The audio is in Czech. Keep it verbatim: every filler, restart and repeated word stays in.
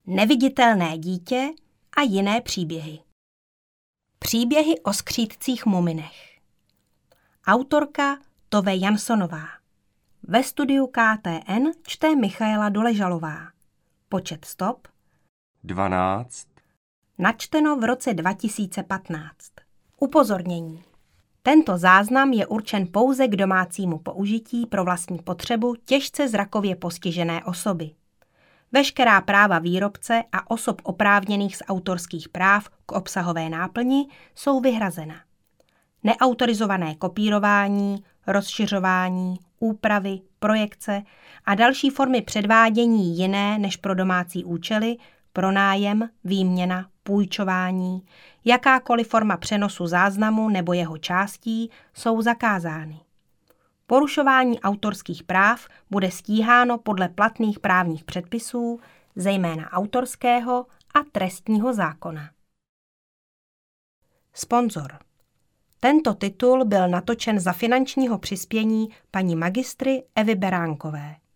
Neviditelné dítě a jiné příběhy. Příběhy o skřídcích muminech. Autorka Tove Janssonová. Ve studiu K T N čte Michaela Doležalová. Počet stop dvanáct. Načteno v roce dva tisíce patnáct. Upozornění. Tento záznam je určen pouze k domácímu použití pro vlastní potřebu těžce zrakově postižené osoby. Veškerá práva výrobce a osob oprávněných z autorských práv k obsahové náplni jsou vyhrazena. Neautorizované kopírování, rozšiřování, úpravy, projekce a další formy předvádění jiné než pro domácí účely, pronájem, výměna, půjčování, jakákoliv forma přenosu záznamu nebo jeho částí jsou zakázány. Porušování autorských práv bude stíháno podle platných právních předpisů, zejména autorského a trestního zákona. Sponzor. Tento titul byl natočen za finančního přispění paní magistry Evy Beránkové.